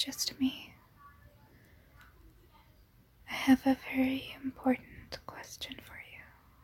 just me. I have a very important question for you.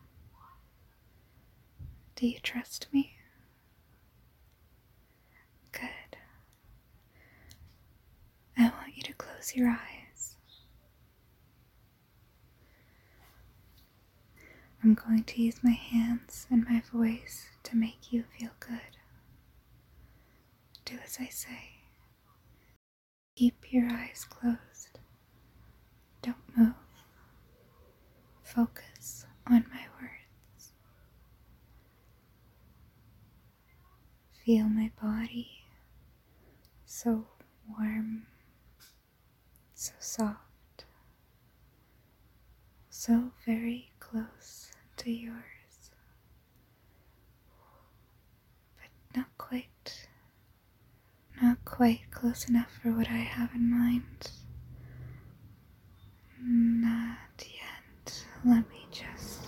Do you trust me? Good. I want you to close your eyes. I'm going to use my hands and my voice to make you feel good. Do as I say. Keep your eyes closed. Don't move. Focus on my words. Feel my body, so warm, so soft, so very close to yours, but not quite close enough for what I have in mind. Not yet. Let me just...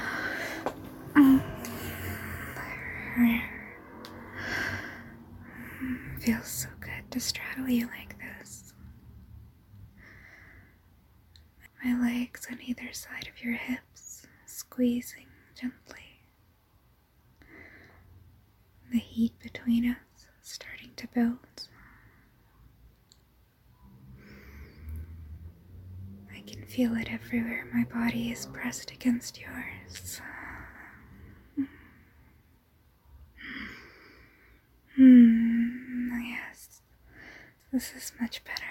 Feels so good to straddle you like this. My legs on either side of your hips, squeezing gently. The heat between us starting to build. I can feel it everywhere my body is pressed against yours. Yes, this is much better.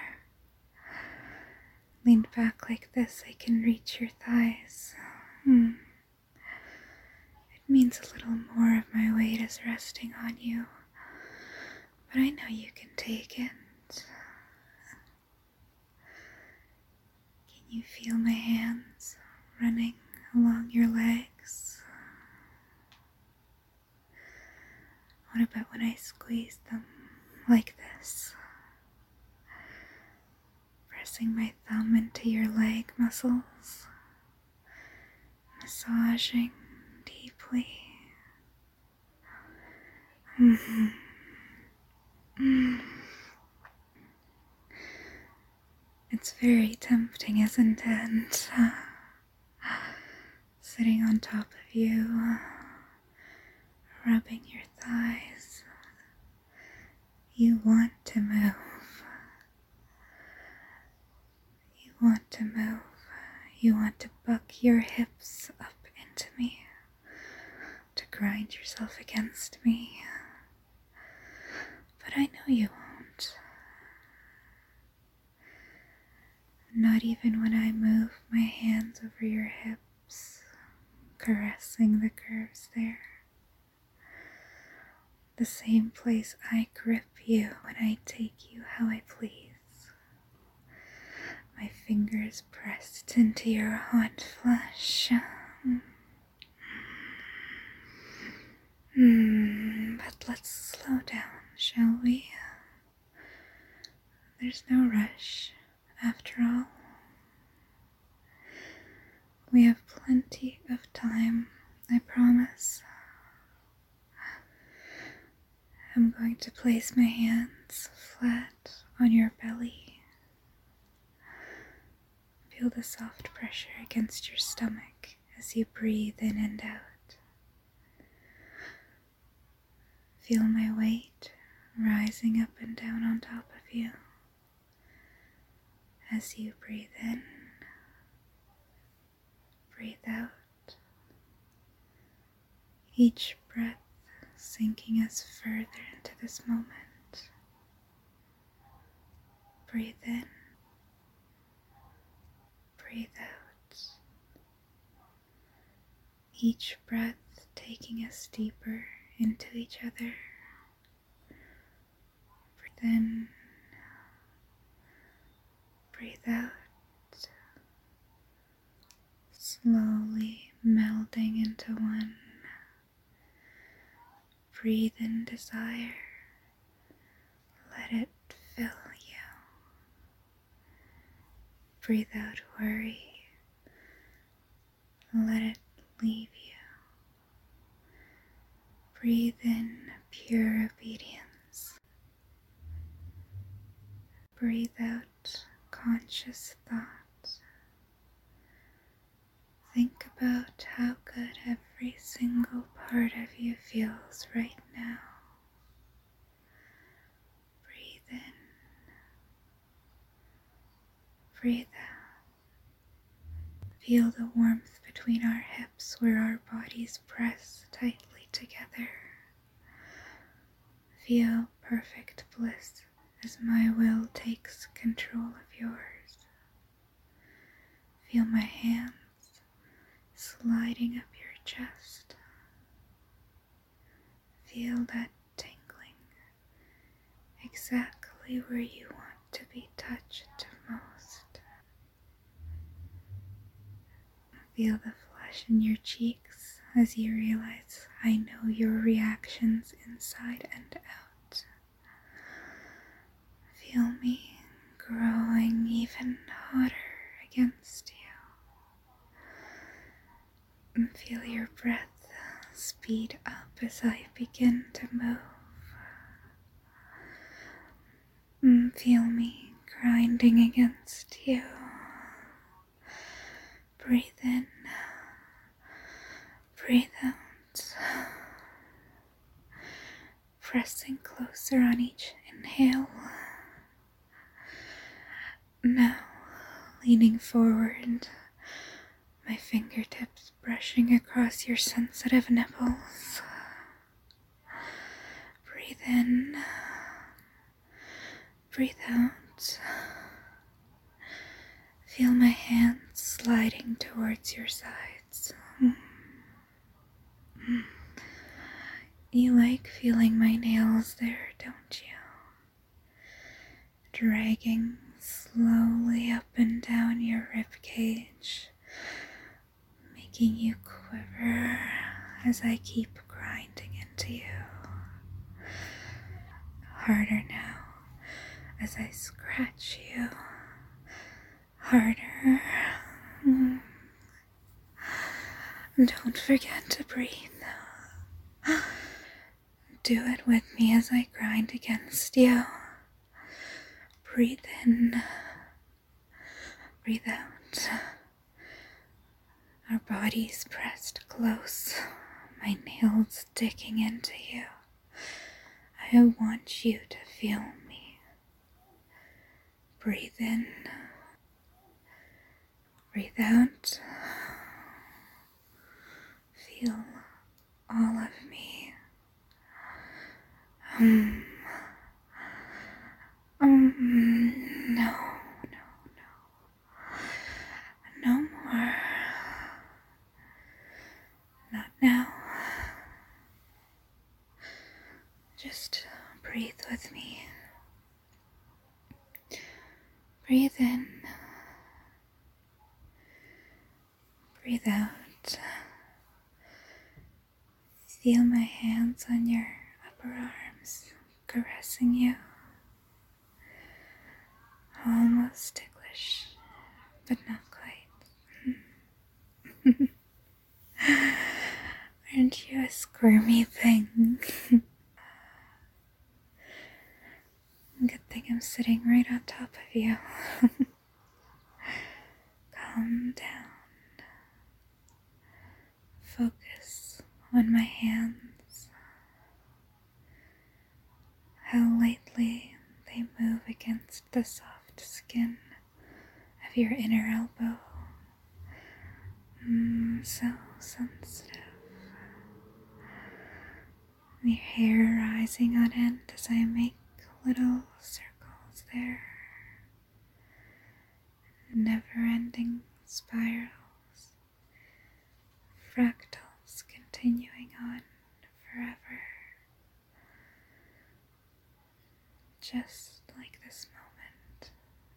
Leaned back like this, I can reach your thighs. It means a little more of my weight is resting on you, but I know you can take it. Can you feel my hands running along your legs? What about when I squeeze them like this? Pressing my thumb into your leg muscles, massaging deeply. It's very tempting, isn't it? Sitting on top of you, rubbing your thighs. You want to move. You want to move. You want to buck your hips up into me, to grind yourself against me. But I know you won't. Not even when I move my hands over your hips, caressing the curves there. The same place I grip you when I take you how I please. My fingers pressed into your hot flesh. But let's slow down, shall we? There's no rush, after all. We have plenty of time, I promise. I'm going to place my hands flat on your belly. Feel the soft pressure against your stomach as you breathe in and out. Feel my weight rising up and down on top of you as you breathe in, breathe out. Each breath sinking us further into this moment. Breathe in, breathe out. Each breath taking us deeper into each other. Breathe in, breathe out. Slowly melding into one. Breathe in desire. Let it fill you. Breathe out worry. Let it leave you. Breathe in pure obedience. breathe out conscious thought. Think about how good every single part of you feels right now. Breathe in. Breathe out. Feel the warmth between our hips where our bodies press tightly together. Feel perfect bliss as my will takes control of yours. Feel my hands sliding up your chest. Feel that tingling exactly where you want to be touched most. Feel the flush in your cheeks as you realize I know your reactions inside and out. Feel me growing even hotter against you. And feel your breath speed up as I begin to move. And feel me grinding against you. Breathe in. Breathe out. Pressing closer on each inhale. Now, leaning forward, my fingertips brushing across your sensitive nipples. Breathe in. Breathe out. Feel my hands sliding towards your sides. You like feeling my nails there, don't you? Dragging slowly up and down your rib cage, making you quiver as I keep grinding into you. Harder now as I scratch you. Harder. Don't forget to breathe. Do it with me as I grind against you. Breathe in. Breathe out. Our bodies pressed close, my nails digging into you. I want you to feel me. Breathe in. Breathe out. Feel all of me. No. No more. Not now. Just breathe with me. Breathe in. Breathe out. Feel my hands on your upper arms, caressing you. Almost ticklish, but not quite. Aren't you a squirmy thing? Good thing I'm sitting right on top of you. Calm down. Focus on my hands. How lightly they move against the soft skin of your inner elbow. So sensitive. Your hair rising on end as I make little circles there. Never-ending spirals. Fractals continuing on forever. Just like this moment.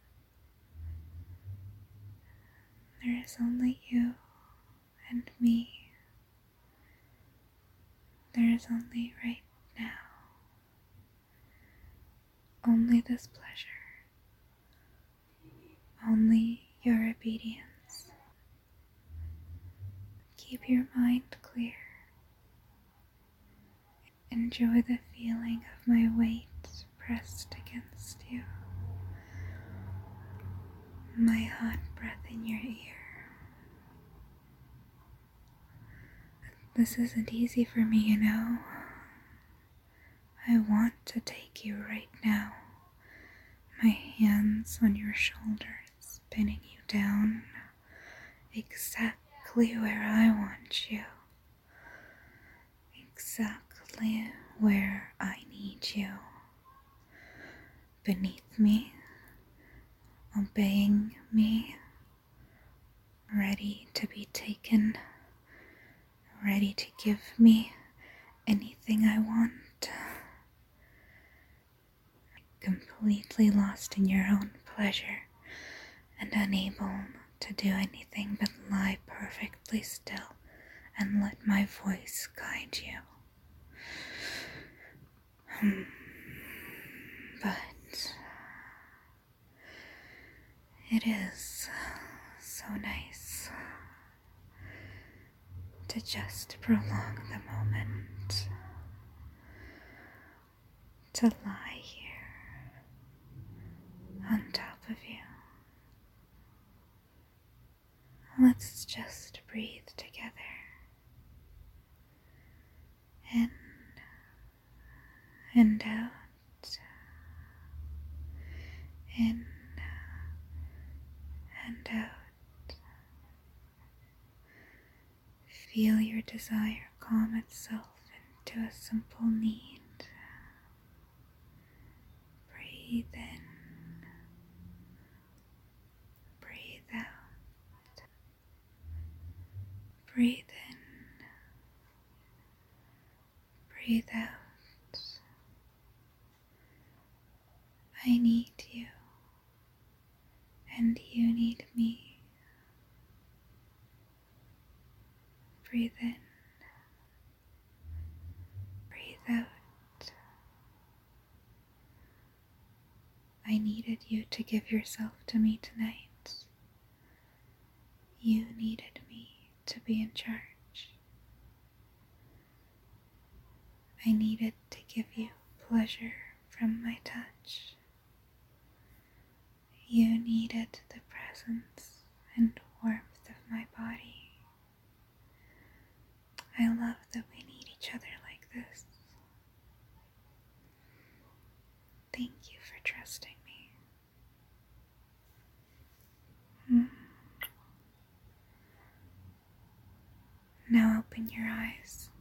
There is only you and me. There is only right now. Only this pleasure. Only your obedience. Keep your mind clear. Enjoy the feeling of my weight pressed against you. my hot breath in your ear. This isn't easy for me, you know. I want to take you right now. My hands on your shoulders, pinning you down exactly where I want you. Exactly where I need you. Beneath me, obeying me, ready to be taken, ready to give me anything I want. Completely lost in your own pleasure and unable to do anything but lie perfectly still and let my voice guide you. But it is so nice to just prolong the moment, to lie here on top of you. Let's just breathe together. In and out. In and out. Feel your desire calm itself into a simple need. Breathe in. Breathe out. Breathe in. Breathe out. I need you, and you need me. Breathe in. Breathe out. I needed you to give yourself to me tonight. You needed me to be in charge. I needed to give you pleasure from my touch. You needed the presence and warmth of my body. I love that we need each other like this. Thank you for trusting me. Now open your eyes.